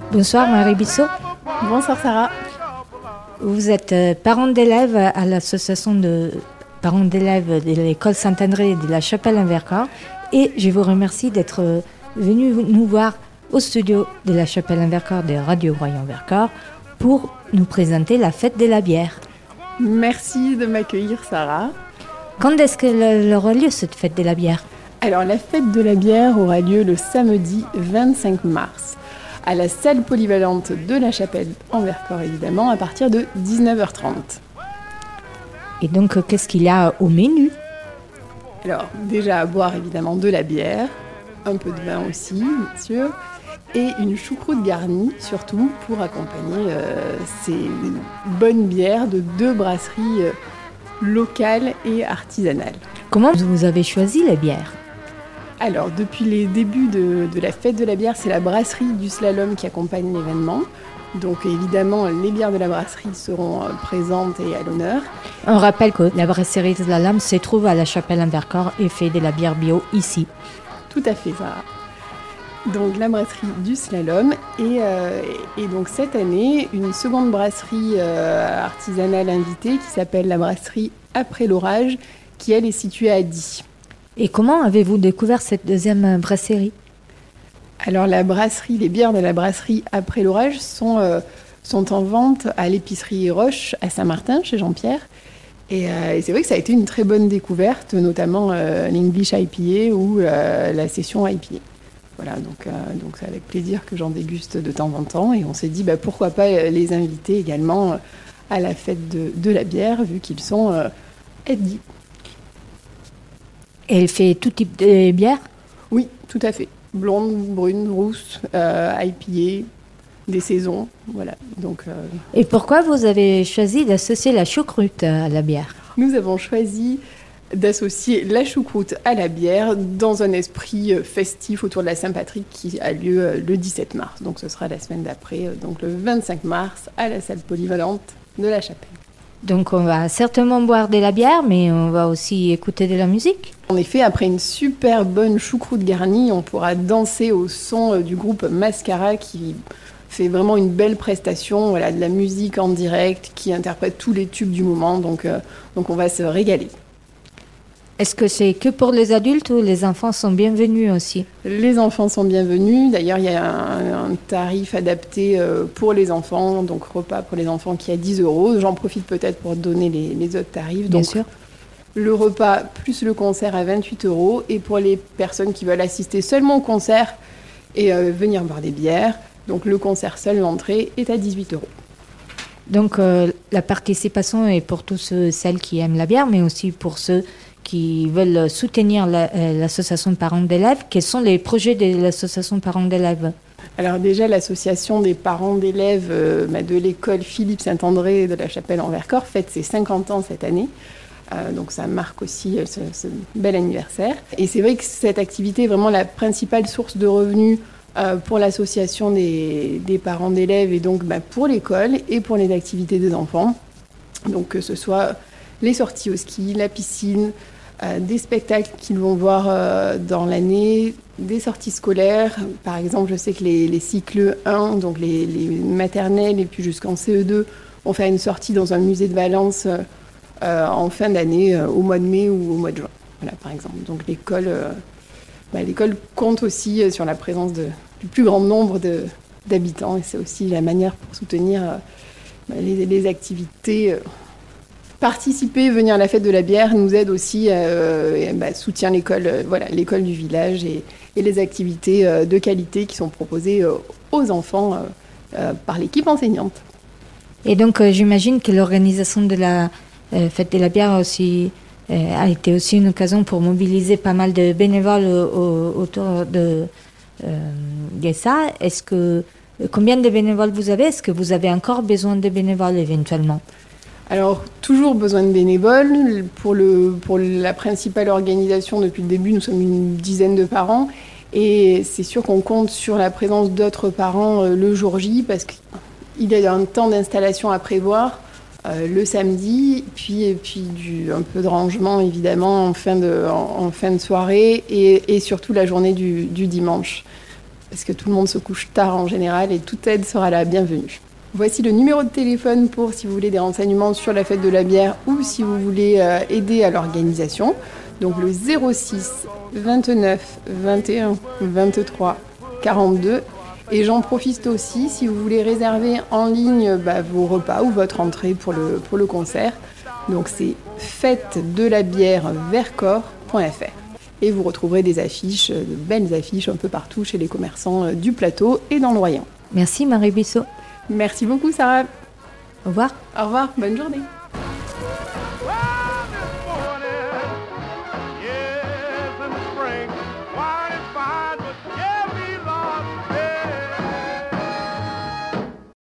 Bonsoir Marie Bissot. Bonsoir Sarah. Vous êtes parent d'élèves à l'association de parents d'élèves de l'école Saint-André de la Chapelle-en-Vercors et je vous remercie d'être venu nous voir au studio de la Chapelle-en-Vercors de Radio Royan-Vercors pour nous présenter la fête de la bière. Merci de m'accueillir Sarah. Quand est-ce qu'elle aura lieu cette fête de la bière ? Alors la fête de la bière aura lieu le samedi 25 mars à la salle polyvalente de la Chapelle-en-Vercors évidemment à partir de 19h30. Et donc qu'est-ce qu'il y a au menu ? Alors déjà à boire évidemment de la bière, un peu de vin aussi bien sûr, et une choucroute garnie surtout pour accompagner ces bonnes bières de 2 brasseries locales et artisanales. Comment vous avez choisi les bières ? Alors, depuis les débuts de la fête de la bière, c'est la brasserie du Slalom qui accompagne l'événement. Donc évidemment, les bières de la brasserie seront présentes et à l'honneur. On rappelle que la brasserie de Slalom se trouve à la Chapelle-en-Vercors et fait de la bière bio ici. Tout à fait, Sarah. Donc la brasserie du Slalom et donc cette année, une seconde brasserie artisanale invitée qui s'appelle la brasserie Après l'orage, qui elle est située à Die. Et comment avez-vous découvert cette deuxième brasserie ? Alors les bières de la brasserie Après l'orage sont en vente à l'épicerie Roche à Saint-Martin, chez Jean-Pierre. Et c'est vrai que ça a été une très bonne découverte, notamment l'English IPA ou la session IPA. Voilà, donc c'est avec plaisir que j'en déguste de temps en temps. Et on s'est dit pourquoi pas les inviter également à la fête de la bière, vu qu'ils sont à Die. Et elle fait tout type de bière ? Oui, tout à fait. Blonde, brune, rousse, IPA, des saisons, voilà. Donc, Et pourquoi vous avez choisi d'associer la choucroute à la bière ? Nous avons choisi d'associer la choucroute à la bière dans un esprit festif autour de la Saint-Patrick qui a lieu le 17 mars. Donc ce sera la semaine d'après, donc le 25 mars, à la salle polyvalente de la Chapelle. Donc on va certainement boire de la bière, mais on va aussi écouter de la musique. En effet, après une super bonne choucroute garnie, on pourra danser au son du groupe Mascara qui fait vraiment une belle prestation, voilà, de la musique en direct, qui interprète tous les tubes du moment, donc on va se régaler. Est-ce que c'est que pour les adultes ou les enfants sont bienvenus aussi ? Les enfants sont bienvenus. D'ailleurs, il y a un tarif adapté pour les enfants, donc repas pour les enfants qui est à 10 €. J'en profite peut-être pour donner les autres tarifs. Bien donc, sûr. Le repas plus le concert à 28 €. Et pour les personnes qui veulent assister seulement au concert et venir boire des bières, donc le concert seul, l'entrée est à 18 €. Donc la participation est pour tous celles qui aiment la bière, mais aussi pour ceux qui veulent soutenir l'association de parents d'élèves. Quels sont les projets de l'association de parents d'élèves ? Alors déjà, l'association des parents d'élèves de l'école Philippe Saint-André de la Chapelle-en-Vercors fête ses 50 ans cette année. Donc ça marque aussi ce bel anniversaire. Et c'est vrai que cette activité est vraiment la principale source de revenus pour l'association des parents d'élèves et donc pour l'école et pour les activités des enfants. Donc que ce soit les sorties au ski, la piscine, des spectacles qu'ils vont voir dans l'année, des sorties scolaires. Par exemple, je sais que les cycles 1, donc les maternelles et puis jusqu'en CE2, vont faire une sortie dans un musée de Valence en fin d'année, au mois de mai ou au mois de juin. Voilà, par exemple. Donc l'école compte aussi sur la présence du plus grand nombre d'habitants et c'est aussi la manière pour soutenir les activités. Participer, venir à la fête de la bière nous aide aussi, soutient l'école, l'école du village et les activités de qualité qui sont proposées aux enfants par l'équipe enseignante. Et donc j'imagine que l'organisation de la fête de la bière aussi, a été aussi une occasion pour mobiliser pas mal de bénévoles autour de ça. Combien de bénévoles vous avez ? Est-ce que vous avez encore besoin de bénévoles éventuellement ? Alors, toujours besoin de bénévoles. Pour la principale organisation, depuis le début, nous sommes une dizaine de parents. Et c'est sûr qu'on compte sur la présence d'autres parents le jour J, parce qu'il y a un temps d'installation à prévoir le samedi, puis un peu de rangement, évidemment, en fin de soirée, et surtout la journée du dimanche. parce que tout le monde se couche tard en général et toute aide sera la bienvenue. Voici le numéro de téléphone pour si vous voulez des renseignements sur la fête de la bière ou si vous voulez aider à l'organisation. Donc le 06 29 21 23 42. Et j'en profite aussi si vous voulez réserver en ligne vos repas ou votre entrée pour le concert. Donc c'est fête-de-la-bière-vercors.fr. Et vous retrouverez des affiches, de belles affiches un peu partout chez les commerçants du plateau et dans le Royan. Merci Marie Bissot. Merci beaucoup Sarah. Au revoir. Au revoir, bonne journée.